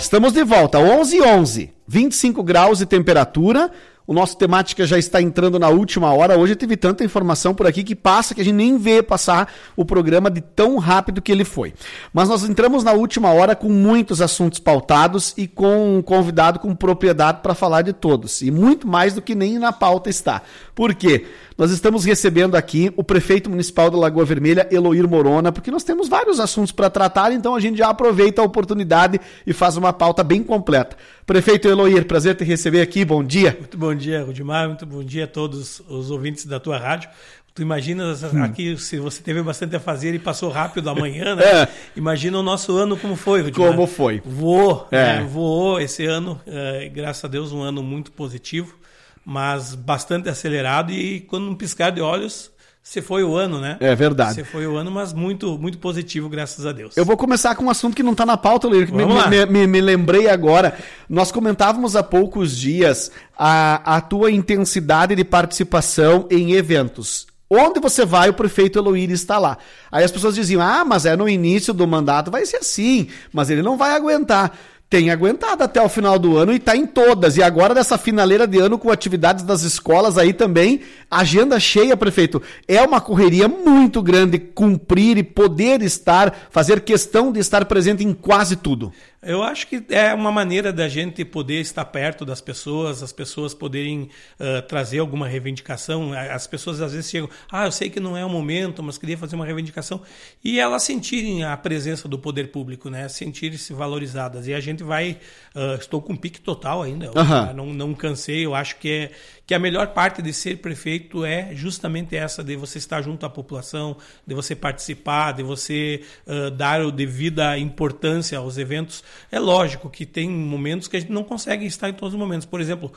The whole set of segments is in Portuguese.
Estamos de volta, 11h11, 25 graus de temperatura. O nosso Temática já está entrando na última hora. Hoje teve tanta informação por aqui que passa, que a gente nem vê passar o programa de tão rápido que ele foi. Mas nós entramos na última hora com muitos assuntos pautados e com um convidado com propriedade para falar de todos. E muito mais do que nem na pauta está. Por quê? Nós estamos recebendo aqui o prefeito municipal da Lagoa Vermelha, Eloir Morona, porque nós temos vários assuntos para tratar, então a gente já aproveita a oportunidade e faz uma pauta bem completa. Prefeito Eloir, prazer te receber aqui, bom dia. Muito bom dia, Rudimar, muito bom dia a todos os ouvintes da tua rádio. Tu imaginas aqui, se você teve bastante a fazer e passou rápido amanhã, né? Imagina o nosso ano como foi, Rudimar. Como foi? Voou, né? Voou esse ano, graças a Deus, um ano muito positivo, mas bastante acelerado e quando um piscar de olhos, você foi o ano, né? É verdade. Você foi o ano, mas muito, muito positivo, graças a Deus. Eu vou começar com um assunto que não está na pauta, Eloir, que me lembrei agora. Nós comentávamos há poucos dias a tua intensidade de participação em eventos. Onde você vai, o prefeito Eloir está lá. Aí as pessoas diziam, mas é no início do mandato, vai ser assim, mas ele não vai aguentar. Tem aguentado até o final do ano e está em todas. E agora dessa finaleira de ano com atividades das escolas aí também, agenda cheia, prefeito. É uma correria muito grande cumprir e poder fazer questão de estar presente em quase tudo. Eu acho que é uma maneira da gente poder estar perto das pessoas, as pessoas poderem trazer alguma reivindicação. As pessoas às vezes chegam, eu sei que não é o momento, mas queria fazer uma reivindicação. E elas sentirem a presença do poder público, né? Sentirem-se valorizadas. E a gente vai... estou com pique total ainda, não cansei. Eu acho que a melhor parte de ser prefeito é justamente essa, de você estar junto à população, de você participar, de você dar a devida importância aos eventos. É lógico que tem momentos que a gente não consegue estar em todos os momentos. Por exemplo,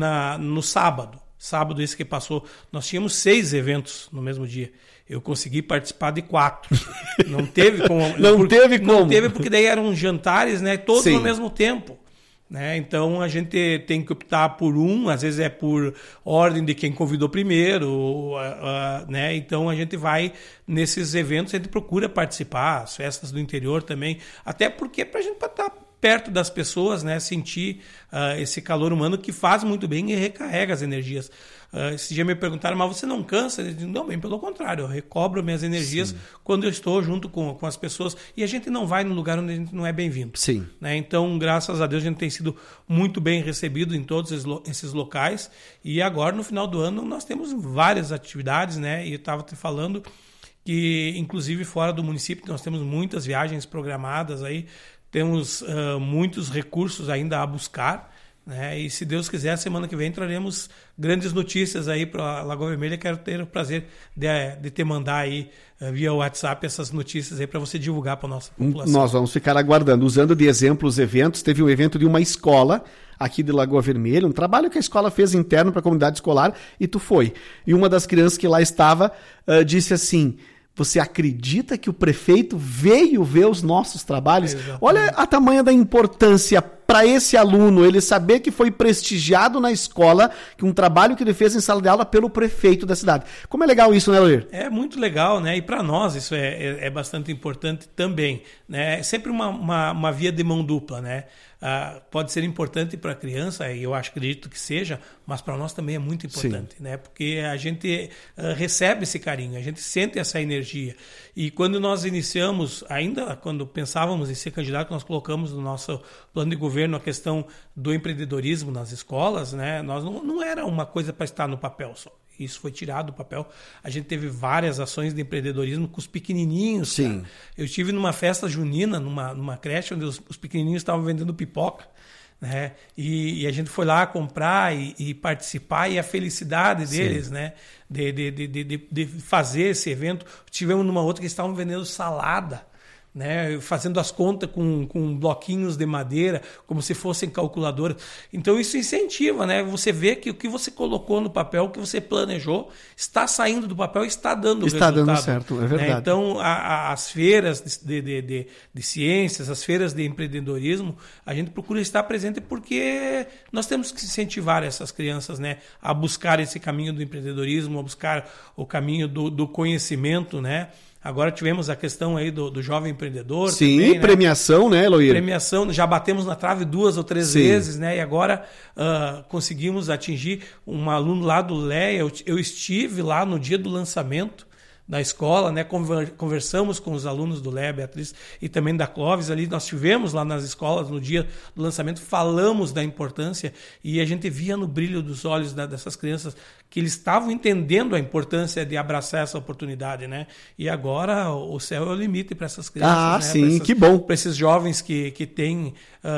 no sábado esse que passou, nós tínhamos 6 eventos no mesmo dia. Eu consegui participar de 4. Não teve como. Não teve porque daí eram jantares, né, todos Sim. ao mesmo tempo. Né? Então a gente tem que optar por às vezes é por ordem de quem convidou primeiro, né? Então a gente vai nesses eventos, a gente procura participar, as festas do interior também, até porque para a gente estar perto das pessoas, né? Sentir esse calor humano que faz muito bem e recarrega as energias. Esse dia me perguntaram, mas você não cansa? Eu digo, não, bem pelo contrário, eu recobro minhas energias Sim. quando eu estou junto com as pessoas. E a gente não vai num lugar onde a gente não é bem-vindo. Sim. Né? Então, graças a Deus, a gente tem sido muito bem recebido em todos esses locais. E agora, no final do ano, nós temos várias atividades, né? E eu estava te falando que, inclusive, fora do município, nós temos muitas viagens programadas aí, temos muitos recursos ainda a buscar. Né? E se Deus quiser, semana que vem traremos grandes notícias aí para a Lagoa Vermelha. Quero ter o prazer de te mandar aí via WhatsApp essas notícias aí para você divulgar para a nossa população. Nós vamos ficar aguardando. Usando de exemplo os eventos, teve um evento de uma escola aqui de Lagoa Vermelha, um trabalho que a escola fez interno para a comunidade escolar e tu foi. E uma das crianças que lá estava disse assim... Você acredita que o prefeito veio ver os nossos trabalhos? Olha a tamanha da importância para esse aluno, ele saber que foi prestigiado na escola, que um trabalho que ele fez em sala de aula pelo prefeito da cidade. Como é legal isso, né, Eloir? É muito legal, né? E para nós isso é bastante importante também. Né? É sempre uma via de mão dupla, né? Pode ser importante para a criança, e eu acredito que seja, mas para nós também é muito importante, né? Porque a gente recebe esse carinho, a gente sente essa energia. E quando nós iniciamos, ainda quando pensávamos em ser candidato, nós colocamos no nosso plano de governo a questão do empreendedorismo nas escolas, né? Nós não era uma coisa para estar no papel só. Isso foi tirado do papel. A gente teve várias ações de empreendedorismo com os pequenininhos. Sim. Cara. Eu estive numa festa junina, numa creche, onde os pequenininhos estavam vendendo pipoca. Né? E a gente foi lá comprar e participar, e a felicidade deles, Sim. né? de fazer esse evento. Tivemos numa outra que estavam vendendo salada. Né, fazendo as contas com bloquinhos de madeira, como se fossem calculadoras. Então isso incentiva, né? Você vê que o que você colocou no papel, o que você planejou, está saindo do papel e está dando resultado. Está dando certo, é verdade. Né? Então as feiras de ciências, as feiras de empreendedorismo, a gente procura estar presente porque nós temos que incentivar essas crianças, né, a buscar esse caminho do empreendedorismo, a buscar o caminho do conhecimento, né? Agora tivemos a questão aí do jovem empreendedor. Sim, também, né? Premiação, né, Eloir? Premiação, já batemos na trave 2 ou 3 vezes, né? E agora conseguimos atingir um aluno lá do LEA. Eu estive lá no dia do lançamento da escola, né? Conversamos com os alunos do LEA, Beatriz, e também da Clóvis ali. Nós estivemos lá nas escolas no dia do lançamento, falamos da importância e a gente via no brilho dos olhos dessas crianças que eles estavam entendendo a importância de abraçar essa oportunidade, né? E agora o céu é o limite para essas crianças. Ah, né? sim, que bom. Para esses jovens que têm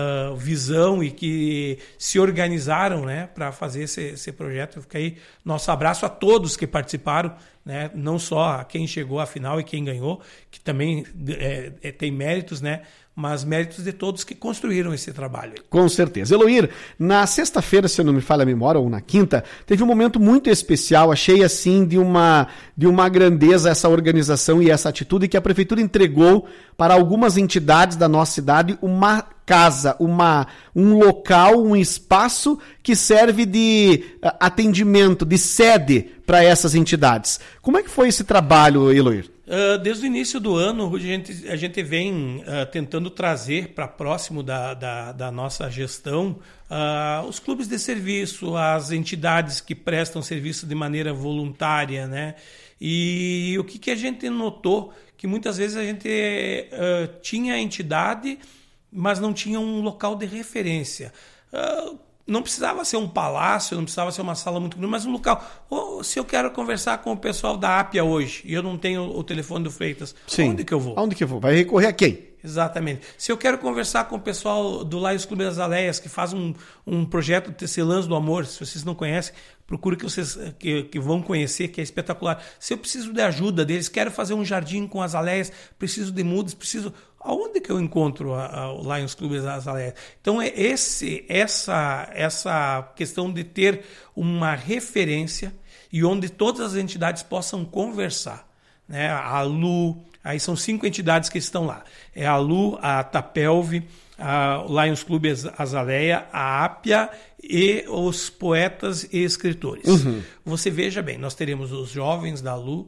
visão e que se organizaram, né, para fazer esse projeto. Fica aí nosso abraço a todos que participaram, né? Não só a quem chegou à final e quem ganhou, que também tem méritos, né? Mas méritos de todos que construíram esse trabalho. Com certeza. Eloir, na sexta-feira, se eu não me falha a memória, ou na quinta, teve um momento muito especial, achei assim de uma grandeza essa organização e essa atitude que a Prefeitura entregou para algumas entidades da nossa cidade uma casa, um local, um espaço que serve de atendimento, de sede para essas entidades. Como é que foi esse trabalho, Eloir? Desde o início do ano, a gente vem tentando trazer para próximo da nossa gestão os clubes de serviço, as entidades que prestam serviço de maneira voluntária, né? E o que a gente notou? Que muitas vezes a gente tinha a entidade, mas não tinha um local de referência. Não precisava ser um palácio, não precisava ser uma sala muito grande, mas um local. Se eu quero conversar com o pessoal da Ápia hoje e eu não tenho o telefone do Freitas, sim. Onde que eu vou? Aonde que eu vou? Vai recorrer a quem? Exatamente. Se eu quero conversar com o pessoal do Lions Clube das Aleias, que faz um projeto Tecelãs do Amor, se vocês não conhecem, procure que vocês que vão conhecer, que é espetacular. Se eu preciso de ajuda deles, quero fazer um jardim com as aleias, preciso de mudas, aonde que eu encontro o Lions Clube das Aleias? Então, essa questão de ter uma referência e onde todas as entidades possam conversar, né? A Lu, aí são 5 entidades que estão lá. É a Lu, a Tapelve, a Lions Clube Azaleia, a Ápia e os poetas e escritores. Uhum. Você veja bem, nós teremos os jovens da Lu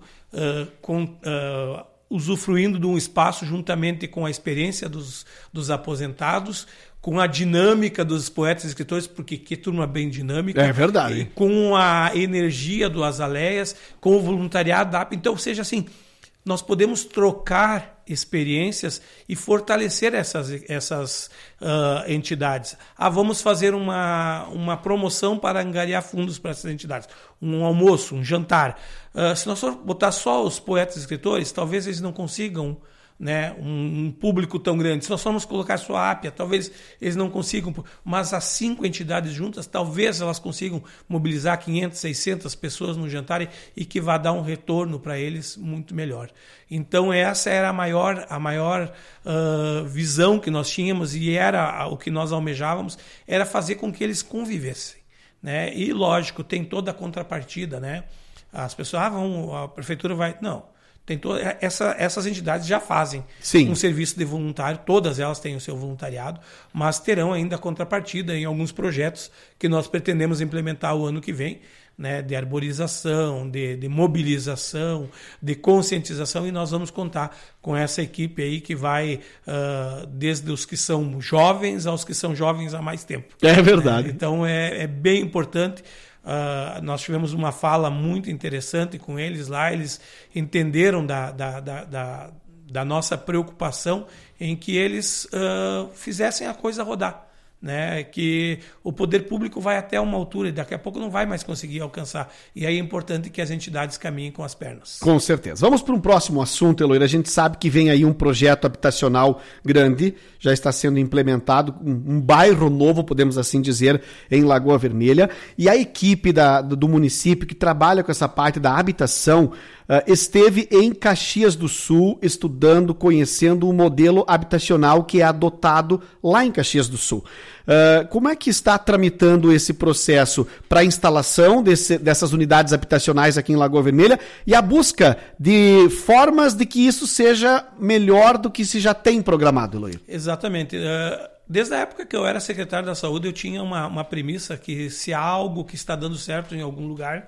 usufruindo de um espaço juntamente com a experiência dos aposentados, com a dinâmica dos poetas e escritores, porque que turma bem dinâmica. É verdade. Com a energia do Azaleias, com o voluntariado da APA. Então, seja assim, nós podemos trocar experiências e fortalecer essas entidades. Vamos fazer uma promoção para angariar fundos para essas entidades. Um almoço, um jantar. Se nós for botar só os poetas e escritores, talvez eles não consigam, né, um público tão grande. Se nós formos colocar só a Ápia, talvez eles não consigam, mas as 5 entidades juntas, talvez elas consigam mobilizar 500, 600 pessoas no jantar e que vai dar um retorno para eles muito melhor. Então essa era a maior visão que nós tínhamos e era o que nós almejávamos, era fazer com que eles convivessem, né? E lógico, tem toda a contrapartida, né? As pessoas, a prefeitura vai... Não. Essas entidades já fazem um serviço de voluntário, todas elas têm o seu voluntariado, mas terão ainda contrapartida em alguns projetos que nós pretendemos implementar o ano que vem, né, de arborização, de mobilização, de conscientização, e nós vamos contar com essa equipe aí que vai desde os que são jovens aos que são jovens há mais tempo. É verdade. Então é bem importante. Nós tivemos uma fala muito interessante com eles lá, eles entenderam da nossa preocupação em que eles fizessem a coisa rodar, né? Que o poder público vai até uma altura e daqui a pouco não vai mais conseguir alcançar. E aí é importante que as entidades caminhem com as pernas. Com certeza. Vamos para um próximo assunto, Eloir. A gente sabe que vem aí um projeto habitacional grande, já está sendo implementado, um bairro novo, podemos assim dizer, em Lagoa Vermelha. E a equipe do município que trabalha com essa parte da habitação esteve em Caxias do Sul estudando, conhecendo o modelo habitacional que é adotado lá em Caxias do Sul. Como é que está tramitando esse processo para a instalação dessas unidades habitacionais aqui em Lagoa Vermelha e a busca de formas de que isso seja melhor do que se já tem programado, Eloir? Exatamente. Desde a época que eu era secretário da Saúde, eu tinha uma premissa que se há algo que está dando certo em algum lugar,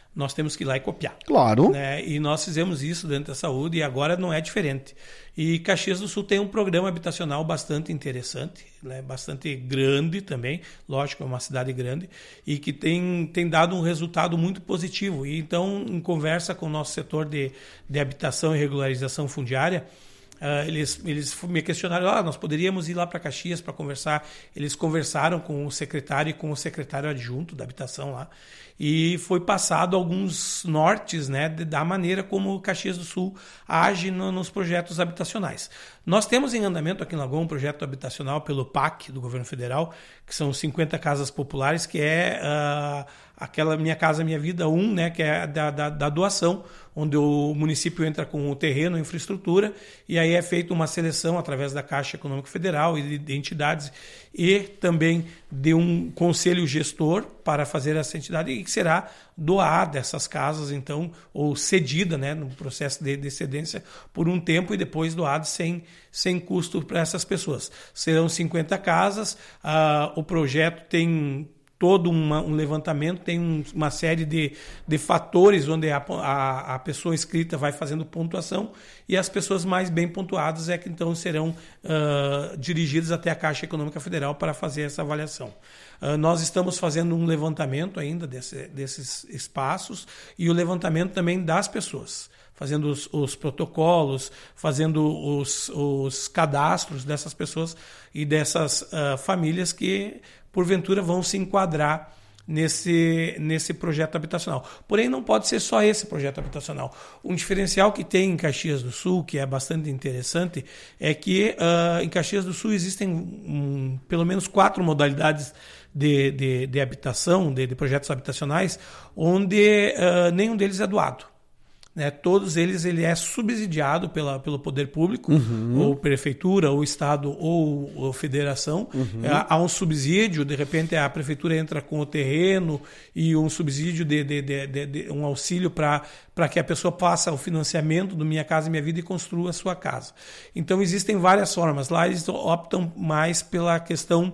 nós temos que ir lá e copiar. Claro. Né? E nós fizemos isso dentro da saúde e agora não é diferente. E Caxias do Sul tem um programa habitacional bastante interessante, né? Bastante grande também, lógico, é uma cidade grande, e que tem dado um resultado muito positivo. E então, em conversa com o nosso setor de habitação e regularização fundiária, eles me questionaram, nós poderíamos ir lá para Caxias para conversar. Eles conversaram com o secretário e com o secretário adjunto da habitação lá, e foi passado alguns nortes, né, da maneira como Caxias do Sul age nos projetos habitacionais. Nós temos em andamento aqui em Lagoa um projeto habitacional pelo PAC do governo federal, que são 50 casas populares, que é aquela Minha Casa Minha Vida 1, né, que é da doação, onde o município entra com o terreno, a infraestrutura, e aí é feita uma seleção através da Caixa Econômica Federal e de entidades, e também de um conselho gestor para fazer essa entidade, e que será doada essas casas, então, ou cedida, né, no processo de cedência por um tempo, e depois doada sem custo para essas pessoas. Serão 50 casas, o projeto tem todo um levantamento, tem uma série de fatores onde a pessoa inscrita vai fazendo pontuação, e as pessoas mais bem pontuadas é que então serão dirigidas até a Caixa Econômica Federal para fazer essa avaliação. Nós estamos fazendo um levantamento ainda desses espaços e o levantamento também das pessoas, fazendo os protocolos, fazendo os cadastros dessas pessoas e dessas famílias que porventura vão se enquadrar nesse projeto habitacional. Porém, não pode ser só esse projeto habitacional. Um diferencial que tem em Caxias do Sul, que é bastante interessante, é que em Caxias do Sul existem pelo menos 4 modalidades de habitação, de projetos habitacionais, onde nenhum deles é doado. Né, todos eles ele é subsidiado pelo poder público, ou prefeitura, ou estado, ou federação. Há um subsídio, de repente a prefeitura entra com o terreno e um subsídio de um auxílio para que a pessoa faça o financiamento do Minha Casa Minha Vida e construa a sua casa. Então existem várias formas. Lá eles optam mais pela questão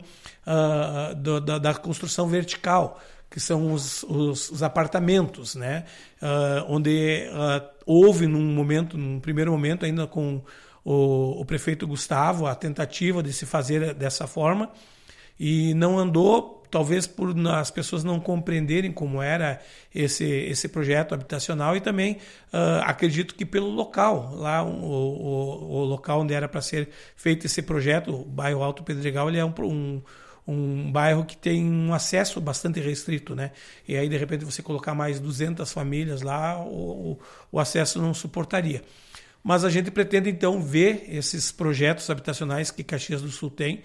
da construção vertical, que são os apartamentos, né? Onde houve num primeiro momento, ainda com o prefeito Gustavo, a tentativa de se fazer dessa forma, e não andou, talvez por as pessoas não compreenderem como era esse projeto habitacional, e também acredito que pelo local, lá o local onde era para ser feito esse projeto, o bairro Alto Pedregal, ele é um bairro que tem um acesso bastante restrito, né? E aí, de repente, você colocar mais 200 famílias lá, o acesso não suportaria. Mas a gente pretende, então, ver esses projetos habitacionais que Caxias do Sul tem,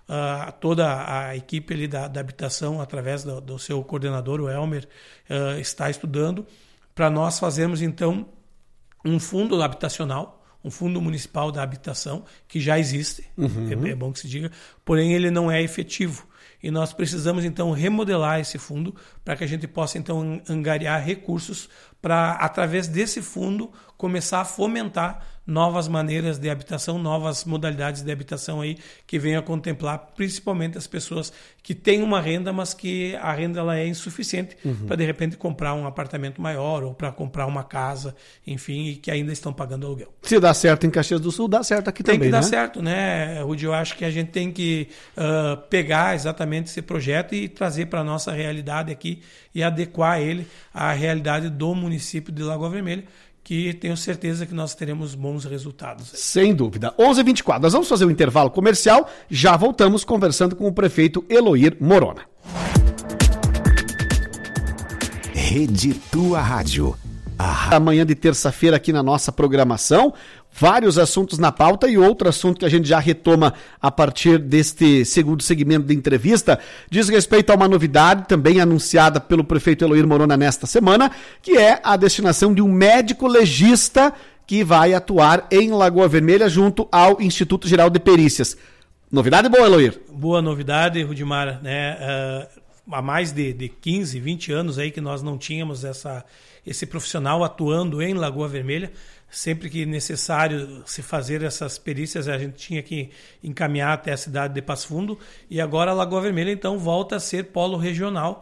toda a equipe ali da habitação, através do seu coordenador, o Elmer, está estudando, para nós fazermos, então, um fundo habitacional, um fundo municipal da habitação, que já existe, é bom que se diga, porém ele não é efetivo. E nós precisamos, então, remodelar esse fundo para que a gente possa, então, angariar recursos para, através desse fundo, começar a fomentar novas maneiras de habitação, novas modalidades de habitação aí, que venham a contemplar principalmente as pessoas que têm uma renda, mas que a renda ela é insuficiente para, de repente, comprar um apartamento maior ou para comprar uma casa, enfim, e que ainda estão pagando aluguel. Se dá certo em Caxias do Sul, dá certo aqui também, né? Tem que dar certo, né, Rudy? Eu acho que a gente tem que pegar exatamente esse projeto e trazer para a nossa realidade aqui e adequar ele à realidade do município de Lagoa Vermelha, que tenho certeza que nós teremos bons resultados. Sem dúvida. 11h24, nós vamos fazer um intervalo comercial, já voltamos conversando com o prefeito Eloir Morona. Rede Tua Rádio. Amanhã de terça-feira aqui na nossa programação, vários assuntos na pauta, e outro assunto que a gente já retoma a partir deste segundo segmento de entrevista diz respeito a uma novidade também anunciada pelo prefeito Eloir Morona nesta semana, que é a destinação de um médico legista que vai atuar em Lagoa Vermelha junto ao Instituto Geral de Perícias. Novidade boa, Eloir? Boa novidade, Rudimar, né? Há mais de 15, 20 anos aí que nós não tínhamos esse profissional atuando em Lagoa Vermelha. Sempre que necessário se fazer essas perícias, a gente tinha que encaminhar até a cidade de Passo Fundo, e agora a Lagoa Vermelha então volta a ser polo regional,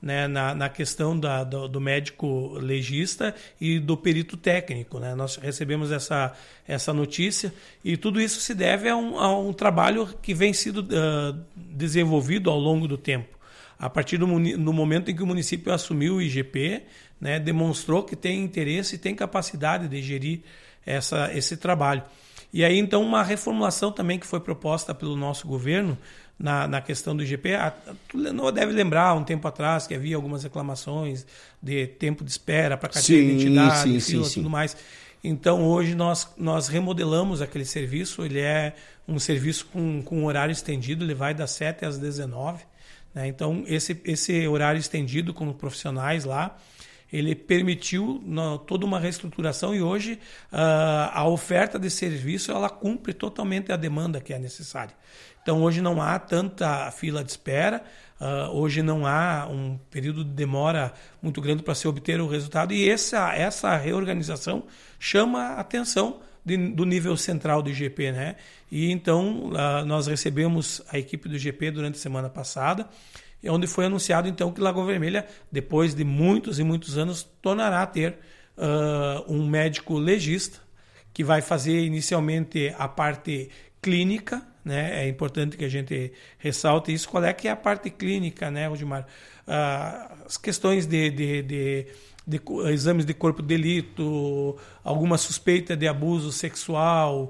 né, na questão do médico legista e do perito técnico, né? Nós recebemos essa notícia e tudo isso se deve a um trabalho que vem sendo desenvolvido ao longo do tempo. A partir do momento em que o município assumiu o IGP, né, demonstrou que tem interesse e tem capacidade de gerir esse trabalho. E aí, então, uma reformulação também que foi proposta pelo nosso governo na questão do IGP. Tu não deve lembrar, um tempo atrás, que havia algumas reclamações de tempo de espera para carteira de identidade, fila, tudo mais. Então, hoje, nós remodelamos aquele serviço. Ele é um serviço com horário estendido, ele vai das 7 às 19. Né? Então, esse horário estendido com profissionais lá, ele permitiu toda uma reestruturação e hoje a oferta de serviço ela cumpre totalmente a demanda que é necessária. Então hoje não há tanta fila de espera, hoje não há um período de demora muito grande para se obter o resultado e essa reorganização chama a atenção do nível central do IGP, né? E então nós recebemos a equipe do IGP durante a semana passada, onde foi anunciado então que Lagoa Vermelha, depois de muitos e muitos anos, tornará a ter um médico legista, que vai fazer inicialmente a parte clínica, né? É importante que a gente ressalte isso. Qual é que é a parte clínica, né, Rudimar? As questões de exames de corpo de delito, alguma suspeita de abuso sexual,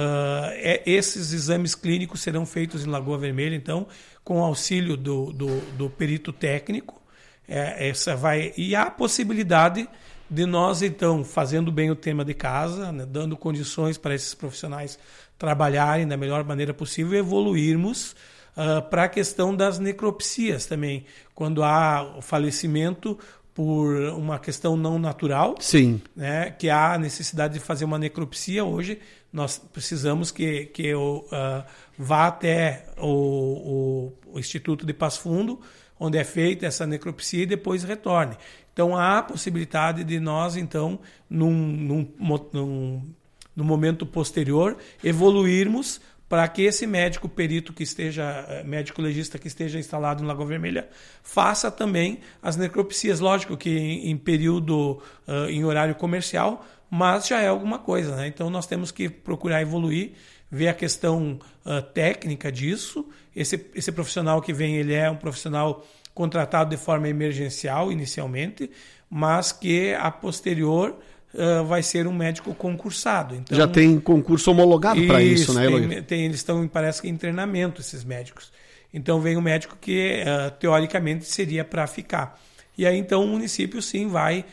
esses exames clínicos serão feitos em Lagoa Vermelha, então, com auxílio do perito técnico. E há a possibilidade de nós, então, fazendo bem o tema de casa, né, dando condições para esses profissionais trabalharem da melhor maneira possível, evoluirmos para a questão das necropsias também, quando há o falecimento por uma questão não natural, sim, né, que há a necessidade de fazer uma necropsia. Hoje nós precisamos que eu vá até o Instituto de Passo Fundo, onde é feita essa necropsia, e depois retorne. Então há a possibilidade de nós, então, num momento posterior, evoluirmos para que esse médico perito que esteja, médico legista que esteja instalado em Lagoa Vermelha, faça também as necropsias. Lógico que em período, em horário comercial, mas já é alguma coisa, né? Então nós temos que procurar evoluir, ver a questão técnica disso. Esse profissional que vem, ele é um profissional contratado de forma emergencial inicialmente, mas que a posterior vai ser um médico concursado. Então, já tem concurso homologado para isso, né, Eloy? Eles estão, parece que, em treinamento, esses médicos. Então vem um médico que, teoricamente, seria para ficar. E aí, então, o município, sim, vai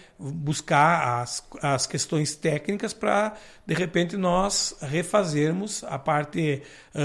buscar as questões técnicas para, de repente, nós refazermos a parte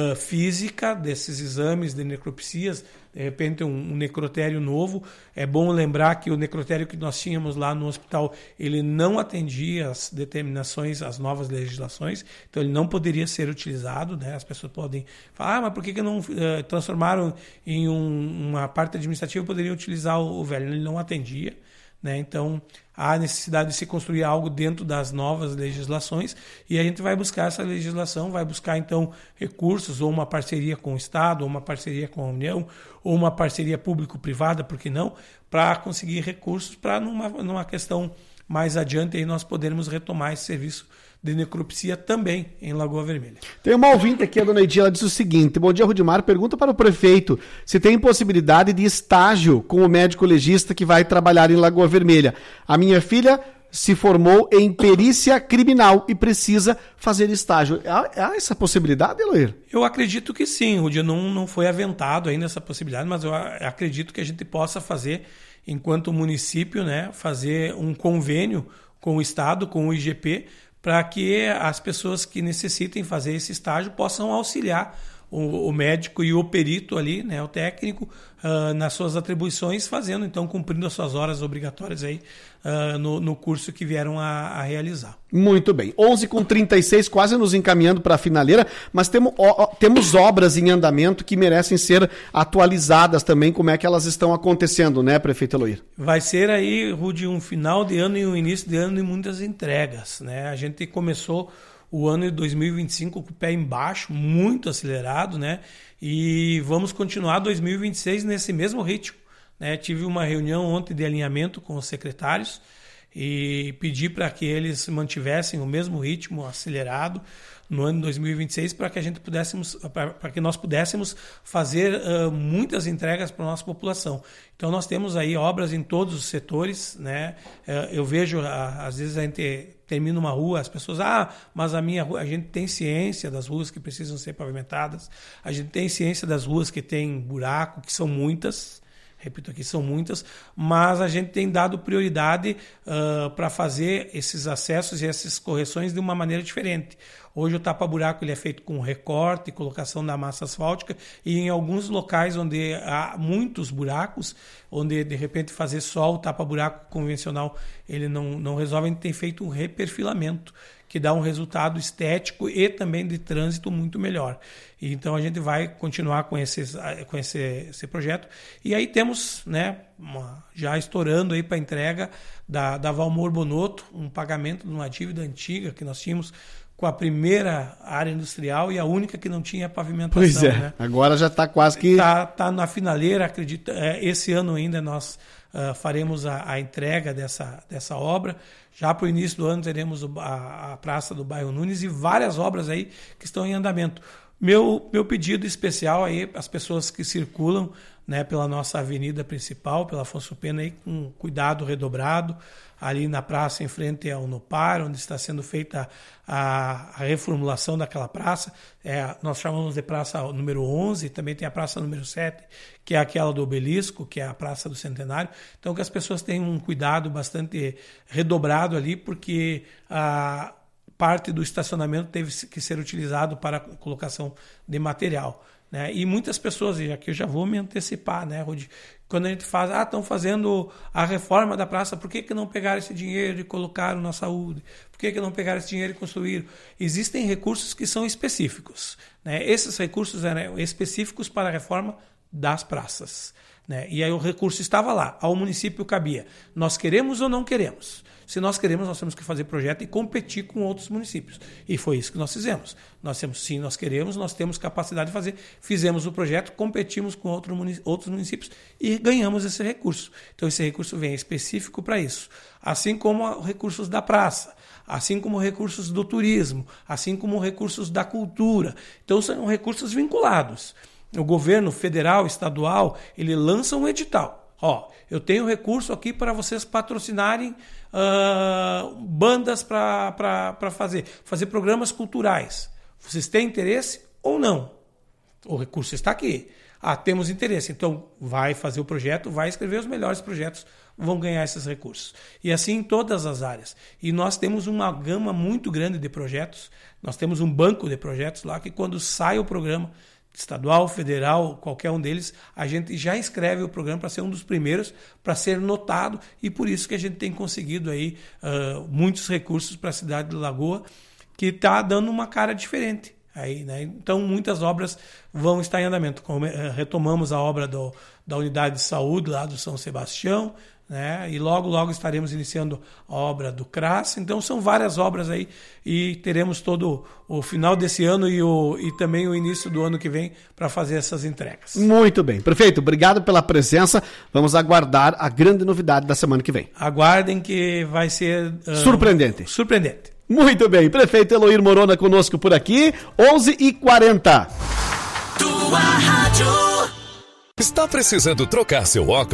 física desses exames de necropsias, de repente um necrotério novo. É bom lembrar que o necrotério que nós tínhamos lá no hospital, ele não atendia as determinações, as novas legislações, então ele não poderia ser utilizado, né? As pessoas podem falar, mas por que não transformaram em uma parte administrativa e poderiam utilizar o velho? Ele não atendia, né? Então há necessidade de se construir algo dentro das novas legislações e a gente vai buscar essa legislação, vai buscar então recursos, ou uma parceria com o Estado, ou uma parceria com a União, ou uma parceria público-privada, por que não, para conseguir recursos para numa questão mais adiante aí nós podermos retomar esse serviço de necropsia também em Lagoa Vermelha. Tem uma ouvinte aqui, a dona Edila, ela diz o seguinte: bom dia, Rudimar, pergunta para o prefeito se tem possibilidade de estágio com o médico legista que vai trabalhar em Lagoa Vermelha. A minha filha se formou em perícia criminal e precisa fazer estágio. Há essa possibilidade, Eloir? Eu acredito que sim, Rudy. Não foi aventado ainda essa possibilidade, mas eu acredito que a gente possa fazer, enquanto município, né, fazer um convênio com o Estado, com o IGP, para que as pessoas que necessitem fazer esse estágio possam auxiliar o médico e o perito ali, né, o técnico, nas suas atribuições, então cumprindo as suas horas obrigatórias aí no curso que vieram a realizar. Muito bem. 11h36, quase nos encaminhando para a finaleira, mas temos obras em andamento que merecem ser atualizadas também, como é que elas estão acontecendo, né, prefeito Eloir? Vai ser aí, Rudy, um final de ano e um início de ano de muitas entregas, né? A gente começou o ano de 2025 com o pé embaixo, muito acelerado, né? E vamos continuar 2026 nesse mesmo ritmo, né? Tive uma reunião ontem de alinhamento com os secretários e pedi para que eles mantivessem o mesmo ritmo acelerado no ano de 2026 para que nós pudéssemos fazer muitas entregas para a nossa população. Então nós temos aí obras em todos os setores, né? Eu vejo, às vezes a gente termina uma rua, as pessoas, mas a minha rua, a gente tem ciência das ruas que precisam ser pavimentadas, a gente tem ciência das ruas que tem buraco, que são muitas, repito aqui, são muitas, mas a gente tem dado prioridade para fazer esses acessos e essas correções de uma maneira diferente. Hoje o tapa-buraco ele é feito com recorte e colocação da massa asfáltica, e em alguns locais onde há muitos buracos, onde de repente fazer só o tapa-buraco convencional ele não resolve, a gente tem feito um reperfilamento, que dá um resultado estético e também de trânsito muito melhor. E então a gente vai continuar com esse projeto. E aí temos, né, já estourando aí para entrega da Valmor Bonotto, um pagamento de uma dívida antiga que nós tínhamos com a primeira área industrial e a única que não tinha pavimentação. Pois é, né? Agora já está quase que... Está na finaleira, acredito. Esse ano ainda nós faremos a entrega dessa obra. Já para o início do ano teremos a Praça do Bairro Nunes e várias obras aí que estão em andamento. Meu pedido especial aí, as pessoas que circulam, né, pela nossa avenida principal, pela Afonso Pena, aí, com cuidado redobrado, ali na praça em frente ao Unopar, onde está sendo feita a reformulação daquela praça. Nós chamamos de praça número 11, também tem a praça número 7, que é aquela do Obelisco, que é a Praça do Centenário. Então, que as pessoas tenham um cuidado bastante redobrado ali, porque a parte do estacionamento teve que ser utilizado para a colocação de material, né? E muitas pessoas, e aqui eu já vou me antecipar, né, Rudi? Quando a gente faz, estão fazendo a reforma da praça, por que não pegaram esse dinheiro e colocaram na saúde? Por que não pegaram esse dinheiro e construíram? Existem recursos que são específicos, né? Esses recursos eram específicos para a reforma das praças, né? E aí o recurso estava lá, ao município cabia. Nós queremos ou não queremos? Se nós queremos, nós temos que fazer projeto e competir com outros municípios. E foi isso que nós fizemos. Nós queremos, nós temos capacidade de fazer. Fizemos o projeto, competimos com outros municípios e ganhamos esse recurso. Então, esse recurso vem específico para isso. Assim como recursos da praça, assim como recursos do turismo, assim como recursos da cultura. Então, são recursos vinculados. O governo federal, estadual, ele lança um edital. Eu tenho recurso aqui para vocês patrocinarem bandas para fazer programas culturais. Vocês têm interesse ou não? O recurso está aqui. Temos interesse. Então, vai fazer o projeto, vai escrever os melhores projetos, vão ganhar esses recursos. E assim em todas as áreas. E nós temos uma gama muito grande de projetos. Nós temos um banco de projetos lá que quando sai o programa estadual, federal, qualquer um deles, a gente já escreve o programa para ser um dos primeiros, para ser notado, e por isso que a gente tem conseguido aí muitos recursos para a cidade de Lagoa, que está dando uma cara diferente. Aí, né? Então, muitas obras vão estar em andamento. Retomamos a obra da unidade de saúde lá do São Sebastião, né? E logo estaremos iniciando a obra do CRAS. Então são várias obras aí e teremos todo o final desse ano e também o início do ano que vem para fazer essas entregas. Muito bem. Prefeito, obrigado pela presença. Vamos aguardar a grande novidade da semana que vem. Aguardem que vai ser... surpreendente. Surpreendente. Muito bem. Prefeito Eloir Morona conosco por aqui, 11h40. Tua Rádio. Está precisando trocar seu óculos?